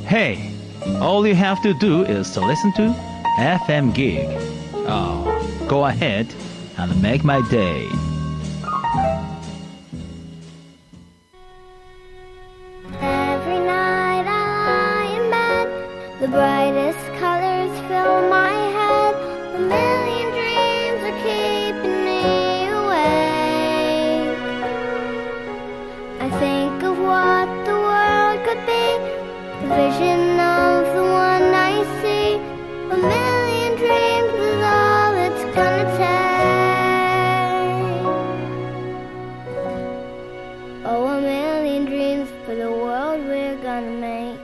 Hey, all you have to do is to listen to FM Gig. Oh, go ahead and make my day. Every night I lie in bed, the brightest colors fill my head. A million dreams are keeping me awake. I think of what the world could be, the vision of the one I see. A million dreams is all it's gonna take. Oh, a million dreams for the world we're gonna make.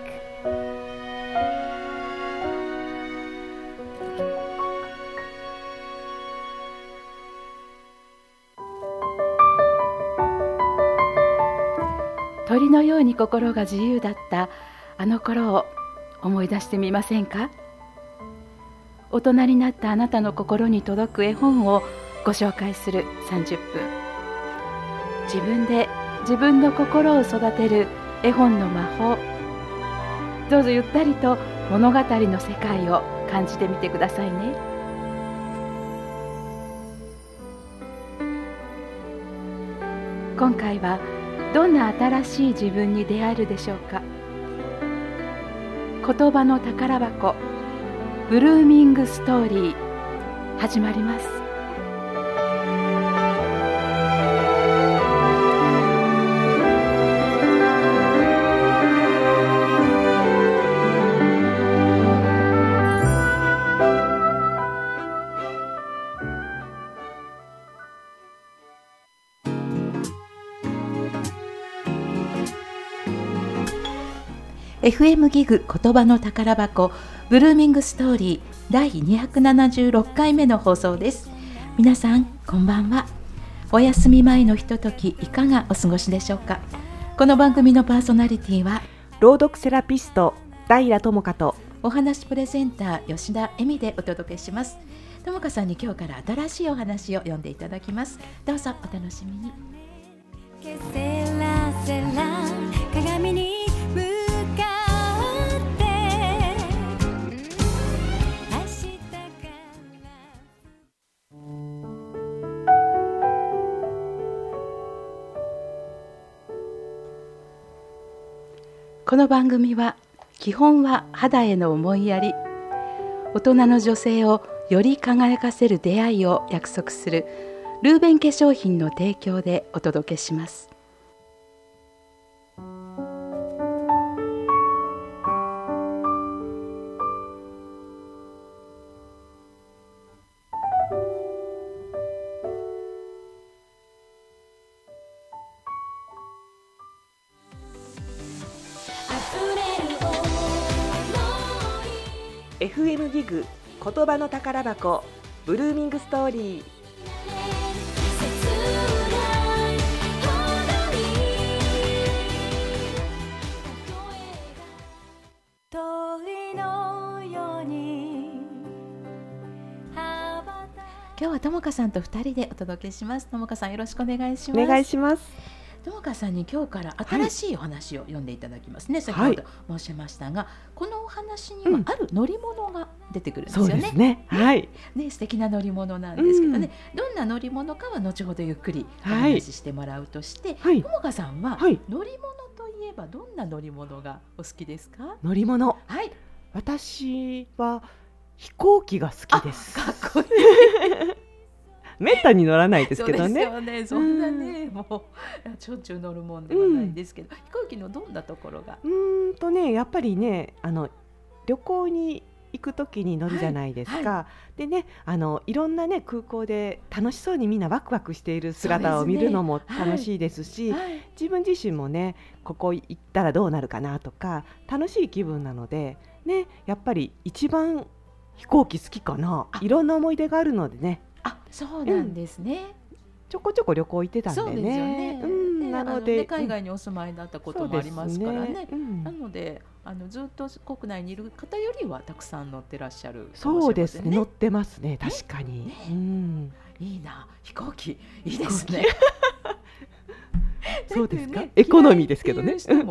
鳥のように心が自由だったあの頃を思い出してみませんか？大人になったあなたの心に届く絵本をご紹介する30分。自分で自分の心を育てる絵本の魔法。どうぞゆったりと物語の世界を感じてみてくださいね。今回はどんな新しい自分に出会えるでしょうか。言葉の宝箱、ブルーミングストーリー、始まります。FM ギグ言葉の宝箱ブルーミングストーリー第276回目の放送です。皆さんこんばんは。お休み前のひとときいかがお過ごしでしょうか。この番組のパーソナリティは朗読セラピスト平智香とお話プレゼンター吉田恵美でお届けします。智香さんに今日から新しいお話を読んでいただきます。どうぞお楽しみに。 セラセラ鏡にこの番組は基本は肌への思いやり、大人の女性をより輝かせる出会いを約束するルーベン化粧品の提供でお届けします。 FM ギグ言葉の宝箱ブルーミングストーリー。 今日は智香さんと2人でお届けします。智香さんよろしくお願いします。 お願いします。 智香さんに今日から新しいお話を読んでいただきますね。先ほど申しましたが、このお話にはある乗り物が出てくるんですよね。 そうですね。はい。 ね、素敵な乗り物なんですけどね、どんな乗り物かは後ほどゆっくりお話ししてもらうとして、智香さんは乗り物といえばどんな乗り物がお好きですか？ 乗り物。 はい。 私は飛行機が好きです。 かっこいい。 めったに乗らないですけどね。 そうですよね。そんなね、もうしょっちゅう乗るもんではないですけど、飛行機のどんなところが？ やっぱりね、旅行に行くときに乗るじゃないですか。でね、いろんなね空港で楽しそうにみんなワクワクしている姿を見るのも楽しいですし、自分自身もね、ここ行ったらどうなるかなとか楽しい気分なのでね、やっぱり一番飛行機好きかな。いろんな思い出があるのでね。 そうなんですね。 ちょこちょこ旅行行ってたんでね。 そうですよね。 なので海外にお住まいだったこともありますからね。なのでずっと国内にいる方よりはたくさん乗ってらっしゃるかもしれませんね。 そうですね。乗ってますね。確かに。 いいな、飛行機いいですね。 そうですか。エコノミーですけどね。 人も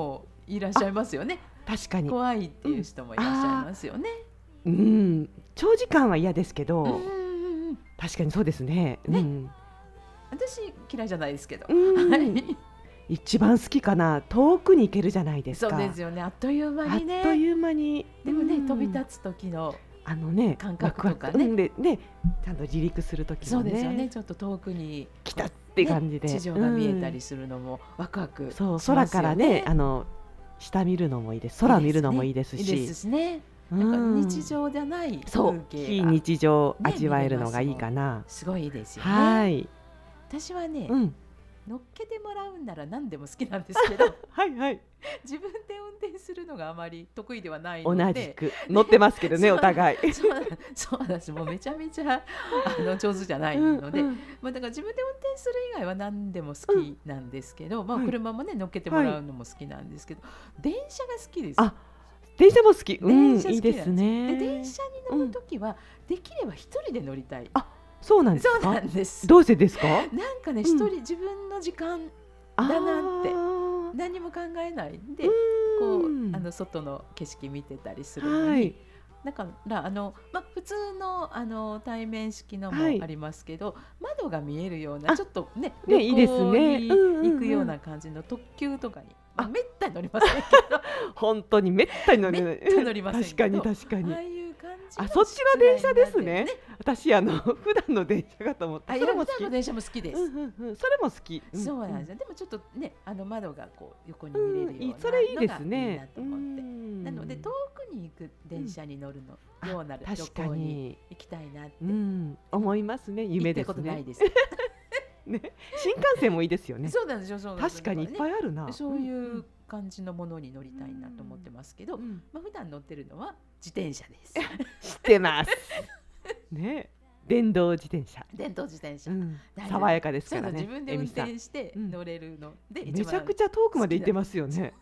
いらっしゃいますよね。 確かに怖いっていう人もいらっしゃいますよね。 長時間は嫌ですけど、 うんうんうん、 確かにそうですね。 私嫌いじゃないですけど、 はいはい一番好きかな。遠くに行けるじゃないですか。 そうですよね。あっという間にね。 あっという間に。 でもね、飛び立つ時の感覚とかね、 でちゃんと離陸する時もね。 そうですよね。ちょっと遠くに来たって感じで、 地上が見えたりするのもワクワクしますよね。 そう、空からね、下見るのもいいです。空見るのもいいですし。 いいですね。なんか日常じゃない風景が非日常味わえるのがいいかな。 すごいいいですよね。 はい。 私はね、乗っけてもらうんなら何でも好きなんですけどはいはい、 自分で運転するのがあまり得意ではないので、 同じく乗ってますけどねお互いそうなんです。もうめちゃめちゃ上手じゃないので、だから自分で運転する以外は何でも好きなんですけど、車もね乗っけてもらうのも好きなんですけど、電車が好きです。 電車も好き。 電車好きいいですね。 で電車に乗るときは、できれば一人で乗りたい。 そうなんですか。 そうなんです。 どうしてですか。 なんかね、一人自分の時間だなって何も考えないで、こう外の景色見てたりするのに、だから普通の対面式のもありますけど、窓が見えるようなちょっとね旅行に行くような感じの特急とかに、めったに乗りませんけど本当にめったに乗りませんけど、 確かにああいう感じ。 そっちの電車ですね。私普段の電車かと思った。 それも普段の電車も好きです。 それも好き。 そうなんですよ。でもちょっとね、窓がこう横に見れるようなのがいいなと思って。 それいいですね。 なので遠くに行く電車に乗るのような旅行に行きたいなって思いますね。夢ですね。 行ったことないです。 新幹線もいいですよね。 そうなんですよ。 確かにいっぱいあるな。 そういう感じのものに乗りたいなと思ってますけど、普段乗ってるのは自転車です。 知ってますね。電動自転車。爽やかですからね。 自分で運転して乗れるので、 めちゃくちゃ遠くまで行ってますよね。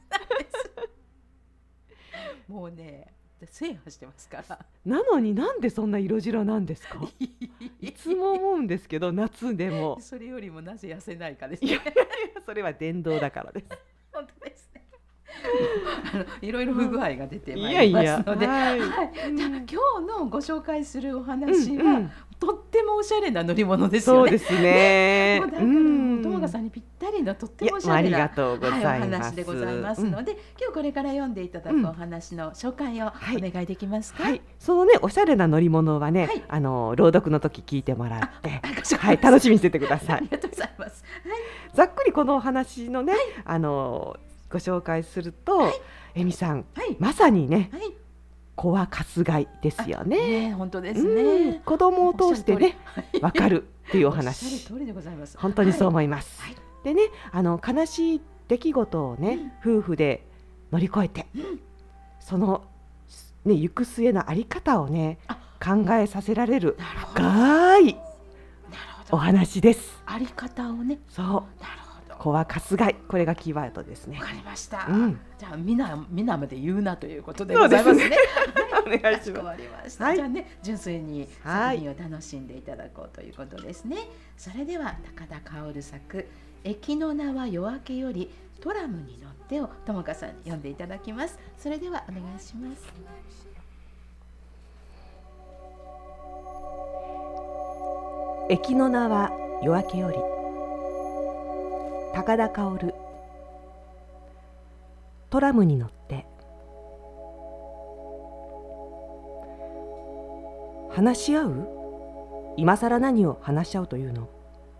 もうね、制覇してますから。 なのになんでそんな色白なんですか。いつも思うんですけど、夏でも。 それよりもなぜ痩せないかですね。 それは電動だからです。 本当ですね。いろいろ不具合が出てまいりますので、今日のご紹介するお話はとってもおしゃれな乗り物ですよね。 そうですね。 友賀さんにぴったりのとってもおしゃれなお話でございますので、今日これから読んでいただくお話の紹介をお願いできますか。 そのねおしゃれな乗り物はね、朗読の時聞いてもらって、楽しみにしててください。 ありがとうございます。 ざっくりこのお話のね、ご紹介すると、恵美さん、まさにね、子はかすがいですよね。 本当ですね。 子供を通してね、わかるっていうお話。本当にそう思います。でね、悲しい出来事をね、夫婦で乗り越えて、そのね行く末のあり方をね考えさせられる深いお話です。 あり方をね。 そう。子はかすがい、これがキーワードですね。 わかりました。じゃあ皆まで言うなということでございますね。 お願いします。 じゃあね、純粋に作品を楽しんでいただこうということですね。それでは高田薫作「駅の名は夜明けよりトラムに乗って」を友香さんに読んでいただきます。それではお願いします。 駅の名は夜明けより、高田薫。トラムに乗って話し合う？今さら何を話し合うというの？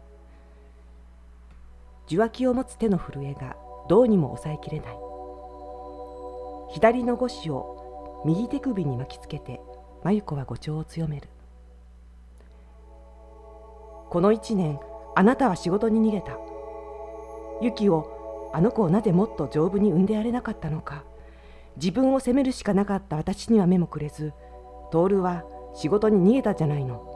受話器を持つ手の震えがどうにも抑えきれない。左の五指を右手首に巻きつけて真由子は語調を強める。この1年あなたは仕事に逃げた。ユキを、あの子をなぜもっと丈夫に産んでやれなかったのか。自分を責めるしかなかった私には目もくれず、徹は仕事に逃げたじゃないの。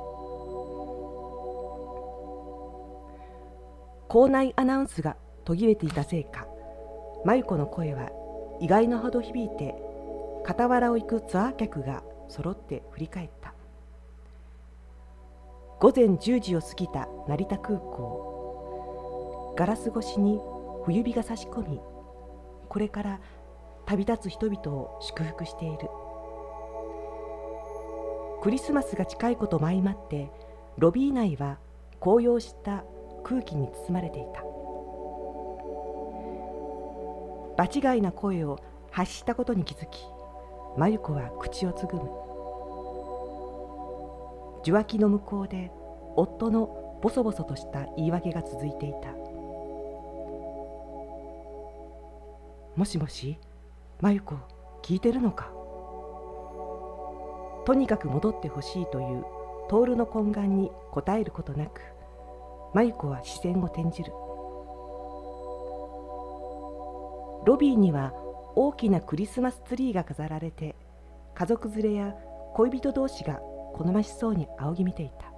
校内アナウンスが途切れていたせいか、真由子の声は意外なほど響いて、傍らを行くツアー客が揃って振り返った。午前10時を過ぎた成田空港。ガラス越しに冬日が差し込み、これから旅立つ人々を祝福している。クリスマスが近いことも相まって、ロビー内は高揚した空気に包まれていた。場違いな声を発したことに気づき、マユコは口をつぐむ。受話器の向こうで夫のボソボソとした言い訳が続いていた。もしもし、マユコ、聞いてるのか。とにかく戻ってほしいというトールの懇願に答えることなく、マユコは視線を転じる。ロビーには大きなクリスマスツリーが飾られて、家族連れや恋人同士が好ましそうに仰ぎ見ていた。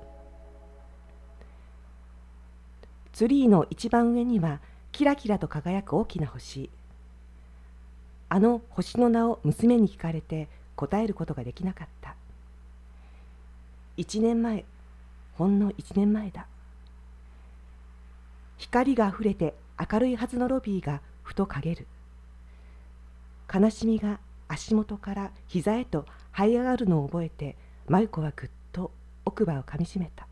ツリーの一番上にはキラキラと輝く大きな星。あの星の名を娘に聞かれて答えることができなかった。1年前、ほんの1年前だ。光があふれて明るいはずのロビーがふと陰る。悲しみが足元から膝へと這い上がるのを覚えて、マユコはぐっと奥歯をかみしめた。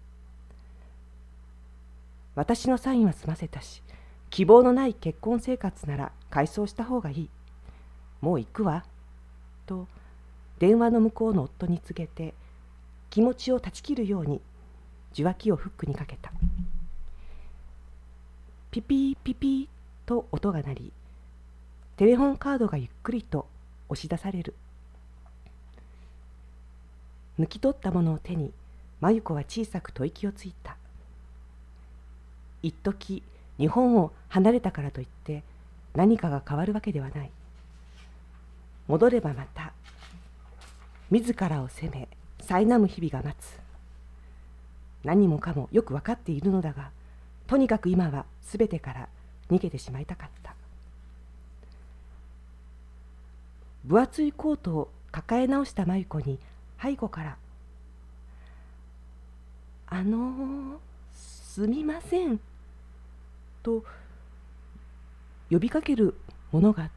私のサインは済ませたし、希望のない結婚生活なら解消した方がいい。もう行くわ。と電話の向こうの夫に告げて、気持ちを断ち切るように受話器をフックにかけた。ピピーピピーと音が鳴り、テレホンカードがゆっくりと押し出される。抜き取ったものを手に、マユコは小さく吐息をついた。一時日本を離れたからといって何かが変わるわけではない。戻ればまた自らを責め苛む日々が待つ。何もかもよく分かっているのだが、とにかく今はすべてから逃げてしまいたかった。分厚いコートを抱え直したマユコに背後から「すみません」と呼びかけるものがあった。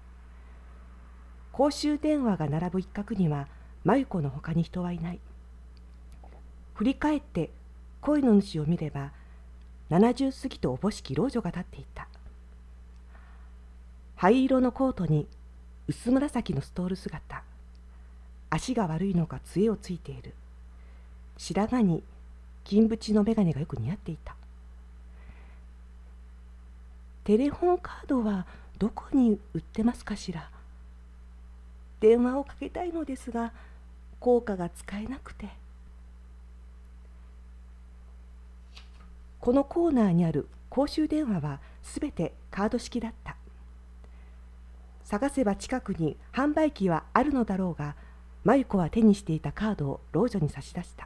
公衆電話が並ぶ一角にはマユコのほかに人はいない。振り返って声の主を見れば、70過ぎとおぼしき老女が立っていた。灰色のコートに薄紫のストール姿。足が悪いのか杖をついている。白髪に金縁の眼鏡がよく似合っていた。テレホンカードはどこに売ってますかしら。電話をかけたいのですが、効果が使えなくて。このコーナーにある公衆電話はすべてカード式だった。探せば近くに販売機はあるのだろうが、マユコは手にしていたカードを老女に差し出した。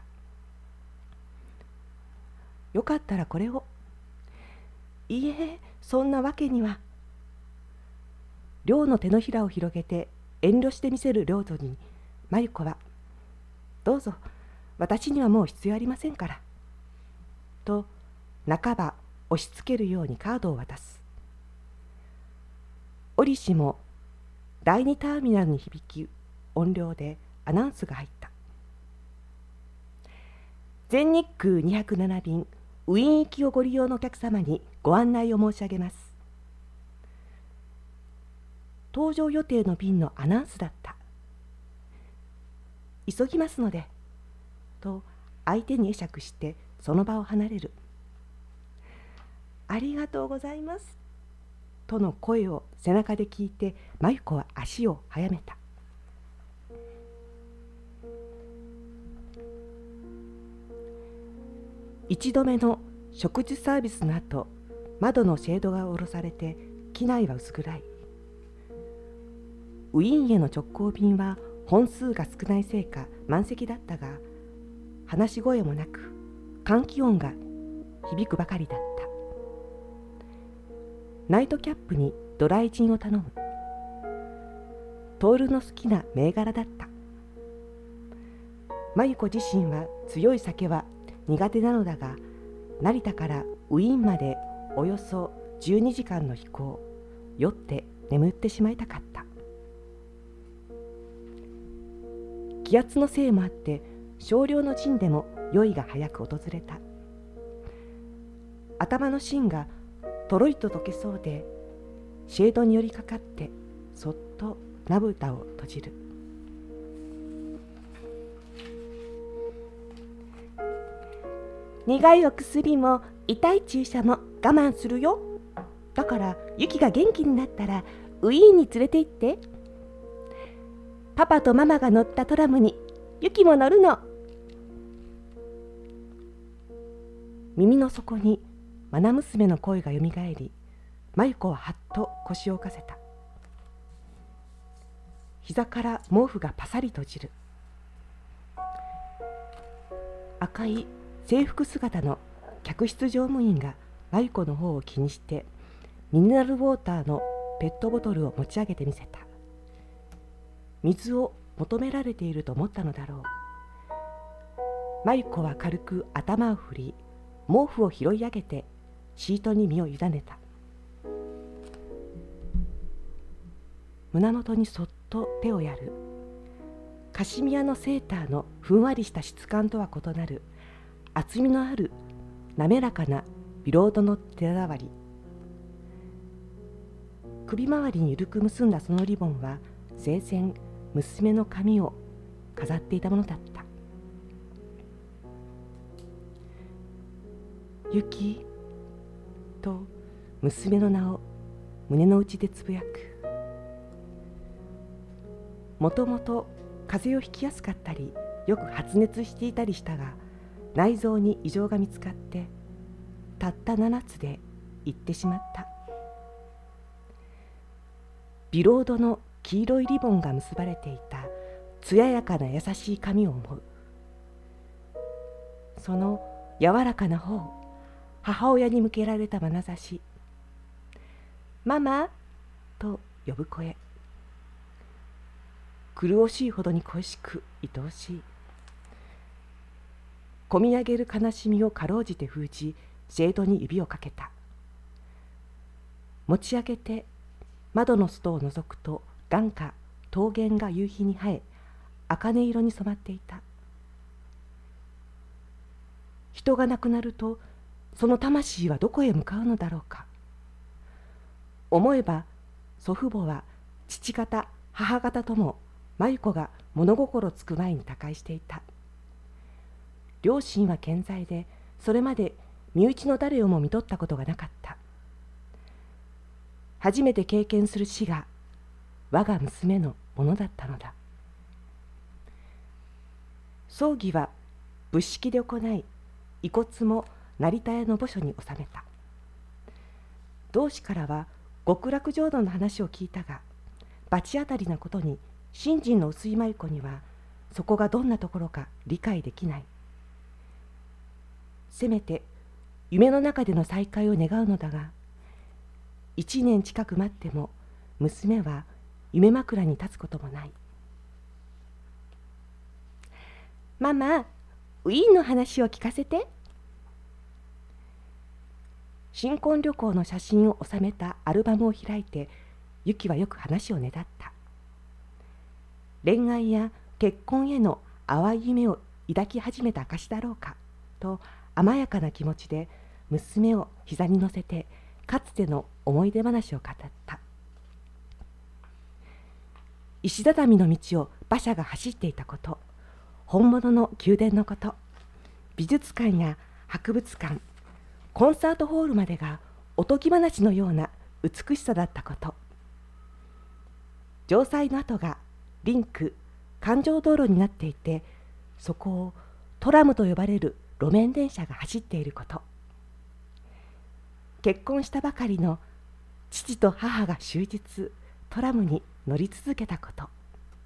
よかったらこれを。いいえ、そんなわけには。両の手のひらを広げて遠慮して見せる老女に、マユコは、どうぞ、私にはもう必要ありませんから。と、半ば押し付けるようにカードを渡す。折しも第2ターミナルに響き音量でアナウンスが入った。全日空207便ウィーン行きをご利用のお客様にご案内を申し上げます。搭乗予定の便のアナウンスだった。急ぎますので、と相手に会釈してその場を離れる。ありがとうございます。との声を背中で聞いて、マユコは足を速めた。一度目の食事サービスの後、窓のシェードが下ろされて機内は薄暗い。ウィーンへの直行便は本数が少ないせいか満席だったが、話し声もなく換気音が響くばかりだった。ナイトキャップにドライジンを頼む。トールの好きな銘柄だった。マユコ自身は強い酒は苦手なのだが、成田からウィーンまでおよそ12時間の飛行、酔って眠ってしまいたかった。 気圧のせいもあって少量のジンでも酔いが早く訪れた。頭の芯がとろりと溶けそうで、シェードに寄りかかってそっとまぶたを閉じる。苦いお薬も痛い注射も我慢するよ。だからユキが元気になったらウィーンに連れて行って。パパとママが乗ったトラムにユキも乗るの。耳の底に愛娘の声がよみがえり、マユ子ははっと腰を浮かせた。膝から毛布がパサリ閉じる。赤い制服姿の客室乗務員がマユ子の方を気にしてミネラルウォーターのペットボトルを持ち上げてみせた。水を求められていると思ったのだろう。マユ子は軽く頭を振り、毛布を拾い上げてシートに身を委ねた。胸元にそっと手をやる。カシミヤのセーターのふんわりした質感とは異なる厚みのある滑らかなビロードの手触り。首周りに緩く結んだそのリボンは生前娘の髪を飾っていたものだった。ユキと娘の名を胸の内でつぶやく。もともと風邪をひきやすかったりよく発熱していたりしたが、内臓に異常が見つかってたった7つで行ってしまった。ビロードの黄色いリボンが結ばれていた艶やかな優しい髪を思う。その柔らかな方、母親に向けられた眼差し。ママと呼ぶ声。苦しいほどに恋しく愛おしい。こみ上げる悲しみをかろうじて封じ、シェードに指をかけた。持ち上げて窓の外を覗くと、眼下桃源が夕日に映え、茜色に染まっていた。人が亡くなると、その魂はどこへ向かうのだろうか。思えば祖父母は父方母方ともマユ子が物心つく前に他界していた。両親は健在で、それまで身内の誰をも看取ったことがなかった。初めて経験する死が我が娘のものだったのだ。葬儀は仏式で行い、遺骨も成田屋の墓所に納めた。同志からは極楽浄土の話を聞いたが、罰当たりなことに信心の薄いマユ子にはそこがどんなところか理解できない。せめて夢の中での再会を願うのだが、1年近く待っても娘は夢枕に立つこともない。ママ、ウィーンの話を聞かせて。新婚旅行の写真を収めたアルバムを開いて、ユキはよく話をねだった。恋愛や結婚への淡い夢を抱き始めた証だろうかと甘やかな気持ちで娘を膝に乗せて、かつての思い出話を語った。石畳の道を馬車が走っていたこと、本物の宮殿のこと、美術館や博物館、コンサートホールまでがおとぎ話のような美しさだったこと、城塞の跡がリンク、環状道路になっていて、そこをトラムと呼ばれる路面電車が走っていること、結婚したばかりの父と母が終日トラムに乗り続けたこと、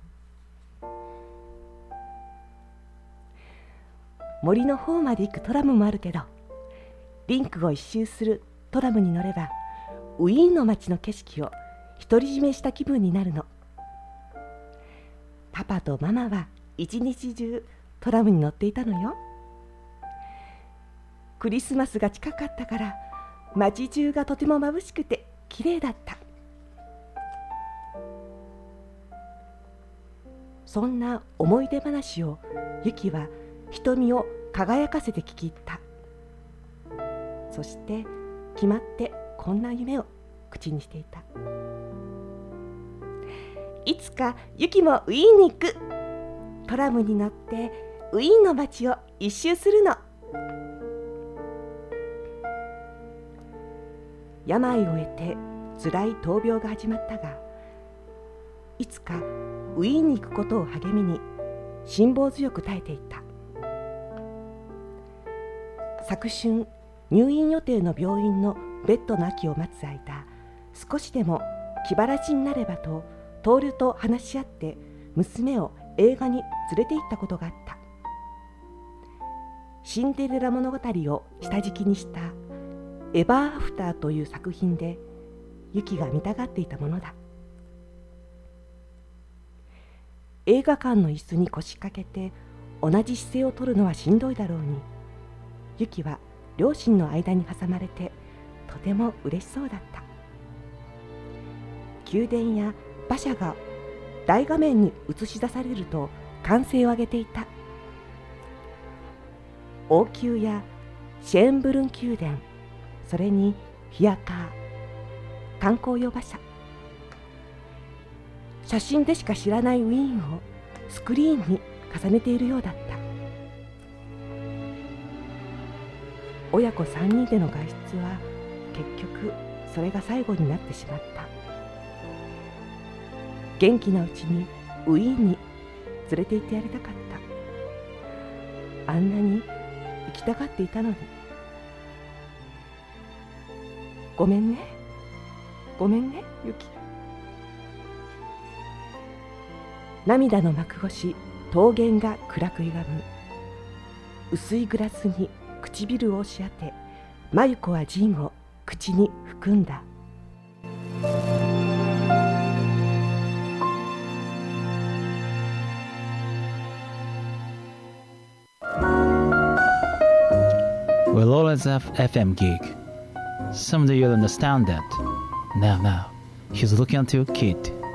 森の方まで行くトラムもあるけど、リンクを一周するトラムに乗ればウィーンの街の景色を独り占めした気分になるの。パパとママは一日中トラムに乗っていたのよ。クリスマスが近かったから街中がとても眩しくて綺麗だった。 そんな思い出話をユキは瞳を輝かせて聞き入った。そして決まってこんな夢を口にしていた。いつかユキもウィーンに行く。トラムに乗ってウィーンの街を一周するの。病を得て辛い闘病が始まったが、いつかウィーンに行くことを励みに辛抱強く耐えていた。昨春、入院予定の病院のベッドの空きを待つ間、少しでも気晴らしになればとトールと話し合って娘を映画に連れて行ったことがあった。シンデレラ物語を下敷きにしたエバーアフターという作品でユキが見たがっていたものだ。映画館の椅子に腰掛けて同じ姿勢をとるのはしんどいだろうに、ユキは両親の間に挟まれてとても嬉しそうだった。宮殿や馬車が大画面に映し出されると歓声を上げていた。王宮やシェーンブルン宮殿、それにフィアカー、観光用馬車、写真でしか知らないウィーンをスクリーンに重ねているようだった。親子3人での外出は結局それが最後になってしまった。元気なうちにウィーンに連れて行ってやりたかった。あんなに行きたがっていたのに。ごめんね、ごめんね、ユキ。涙の幕越し、桃源が暗く歪む。薄いグラスに唇を押し当て、マユコはジンを口に含んだ。 We'll always have FM gig. Someday you'll understand that. Now, he's looking at your kid.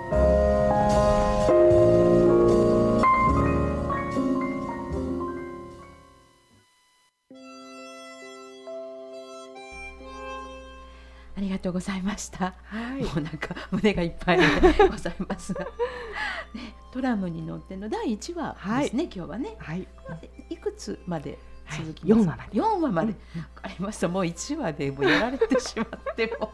ありがとうございました。 はい、 もうなんか胸がいっぱいでございますが、ね、トラムに乗っての第1話ですね、今日はね。 はい、 いくつまで続きますか？ 4話まで。 4話まで。わかりました。もう1話でもうやられてしまっても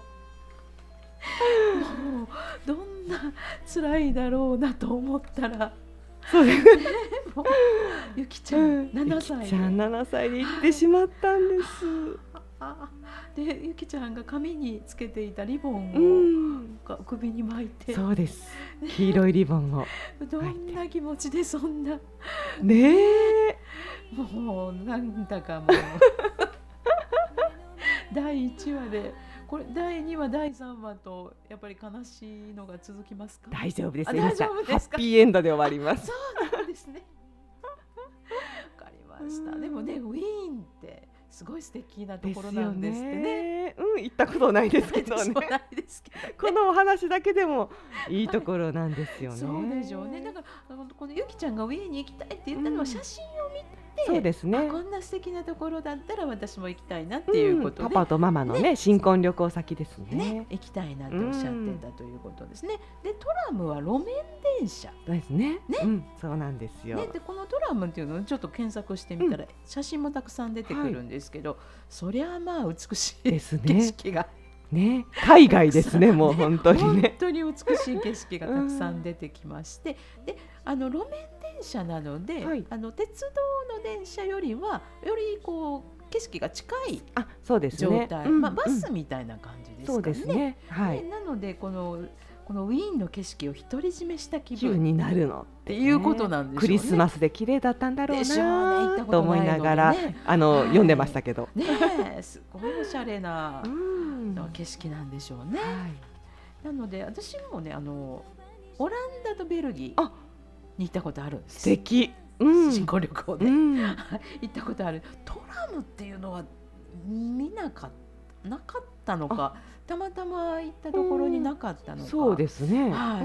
もうどんな辛いだろうなと思ったら、 そうですもうゆきちゃん7歳ゆきちゃん7歳で行ってしまったんです。 でゆきちゃんが髪につけていたリボンを首に巻いて、 そうです、黄色いリボンをどんな気持ちでそんなねえ、 もうなんだかもう第1話でこれ第2話第3話とやっぱり悲しいのが続きますか？ 大丈夫です。 大丈夫ですか？ ハッピーエンドで終わります。 そうなんですね。わかりました。でもね、ウィーンってすごい素敵なところなんですってね。 行ったことないですけどね。 ないですけどね。 このお話だけでもいいところなんですよね。 そうでしょうね。だからこのゆきちゃんがウィーンに行きたいって言ったのは写真を見て、 そうですね。 こんな素敵なところだったら私も行きたいなっていうことで、 パパとママのね新婚旅行先ですね。 行きたいなとおっしゃってたということですね。でトラムは路面電車ですね。そうなんですよ。 でこのトラムっていうのをちょっと検索してみたら写真もたくさん出てくるんですけど、そりゃまあ美しいですね。 景色がね、海外ですね。もう本当にね。 本当に美しい景色がたくさん出てきまして、で路面電車なので、鉄道の電車よりはよりこう景色が近い状態、バスみたいな感じですかね。 そうですね。 なのでこのウィーンの景色を独り占めした気分になるのっていうことなんでしょうね。 クリスマスで綺麗だったんだろうなと思いながら読んでましたけど、 すごいおしゃれな景色なんでしょうね。なので私もねオランダとベルギーに行ったことあるんです。 素敵。 新婚旅行で行ったことある。トラムっていうのはなかったったのか、たまたま行ったところになかったのか、 そうですね、 はい、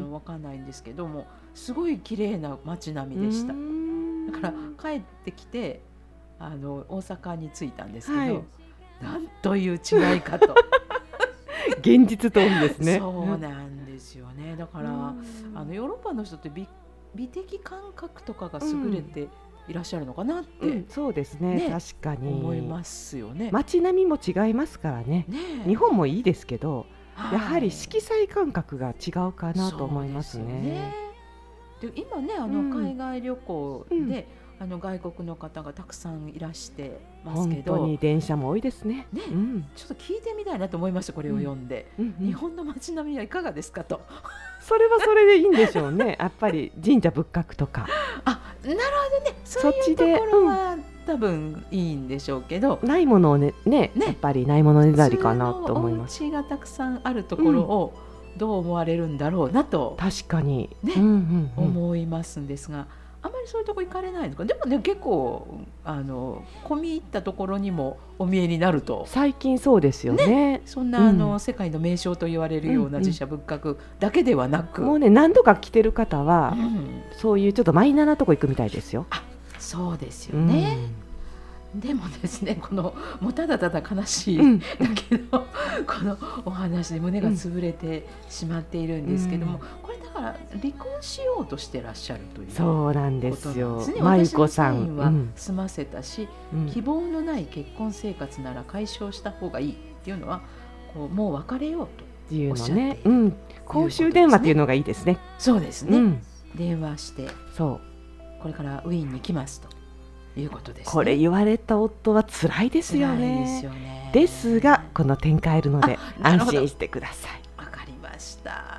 わかんないんですけども、すごい綺麗な街並みでした。だから帰ってきて大阪に着いたんですけど、 はい、 なんという違いかと現実通りですね。 そうなんですよね。だからヨーロッパの人って美的感覚とかが優れていらっしゃるのかなって、 そうですね、確かに思いますよね。 街並みも違いますからね。日本もいいですけど、やはり色彩感覚が違うかなと思いますね。 で今ね海外旅行で、外国の方がたくさんいらしてますけど、 本当に電車も多いですね。 ちょっと聞いてみたいなと思いました。これを読んで、日本の街並みはいかがですかと。 それはそれでいいんでしょうね。やっぱり神社仏閣とか、 なるほどね、そういうところは多分いいんでしょうけど、 ないものをねやっぱりないものねだりかなと思います。 お家がたくさんあるところをどう思われるんだろうなと、 確かに思いますんですが、あまりそういうとこ行かれないのか。でもね、結構込み入ったところにもお見えになると、 最近そうですよね。 そんな世界の名勝と言われるような寺社仏閣だけではなく、 もうね、何度か来てる方は、そういうちょっとマイナーなとこ行くみたいですよ。 そうですよね。でもですね、もうただただ悲しいだけど、このお話で胸が潰れてしまっているんですけども、これだから離婚しようとしてらっしゃるということそうなんですよ。 まゆこさんは済ませたし、希望のない結婚生活なら解消した方がいいっていうのは、もう別れようというのね、 公衆電話っていうのがいいですね。 そうですね、電話してこれからウィーンに来ますということですね。 これ言われた夫は辛いですよね。ですがこの展開あるので安心してください。 わかりました。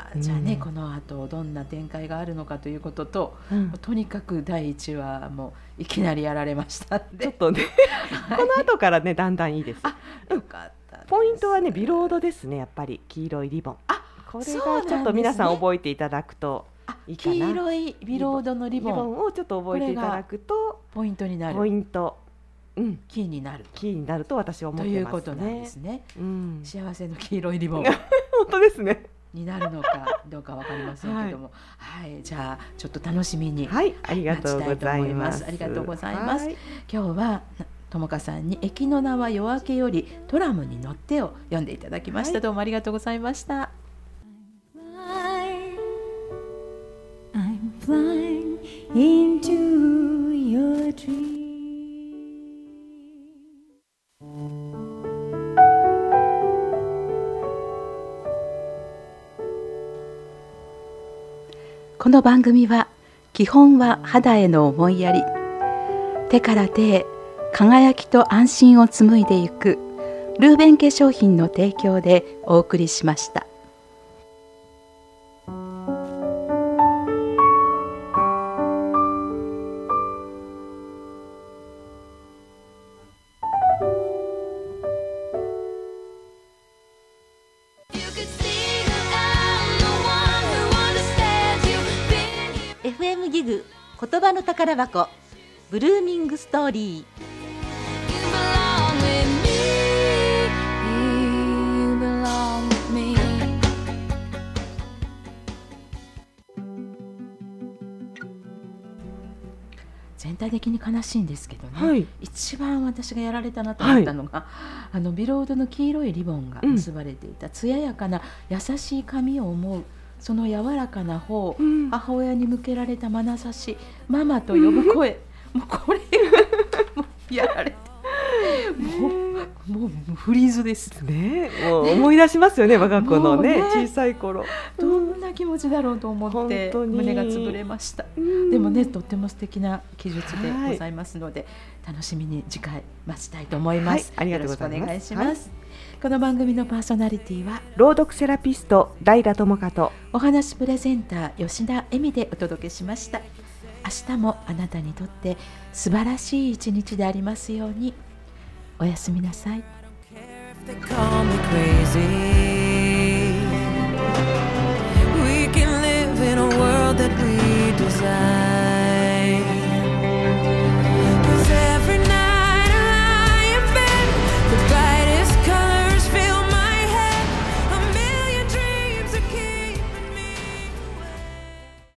じゃあね、この後どんな展開があるのかということと、とにかく第1話もいきなりやられましたんで、 ちょっとねこの後からねだんだんいいです。 よかったです。 ポイントはね、ビロードですね。やっぱり黄色いリボン、これがちょっと皆さん覚えていただくといいかな。 黄色いビロードのリボンをちょっと覚えていただくとポイントになる。 ポイント、 キーになる。 キーになると私は思ってますね。 ということなんですね。幸せの黄色いリボン本当ですね。 になるのかどうかわかりませんけども、じゃあちょっと楽しみにありがとうございます。 ありがとうございます。今日はともかさんに駅の名は夜明けよりトラムに乗ってを読んでいただきました。どうもありがとうございました。 I'm flying into your dream. この番組は基本は肌への思いやり、手から手へ輝きと安心を紡いでいくルーベン化粧品の提供でお送りしました。 FM ギグ言葉の宝箱ブルーミングストーリー。 全体的に悲しいんですけどね、一番私がやられたなと思ったのが、ビロードの黄色いリボンが結ばれていた艶やかな優しい髪を思うその柔らかな方、母親に向けられた眼差し、ママと呼ぶ声、もうこれがもうやられてもうフリーズですね。もう思い出しますよね、我が子のね小さい頃どんな気持ちだろうと思って胸が潰れました。でもね、とっても素敵な記述でございますので、楽しみに次回待ちたいと思います。 ありがとうございます。 よろしくお願いします。この番組のパーソナリティは朗読セラピスト平智香とお話プレゼンター吉田恵美でお届けしました。明日もあなたにとって素晴らしい一日でありますように。おやすみなさい。 They call me crazy. We can live in a world that we desire.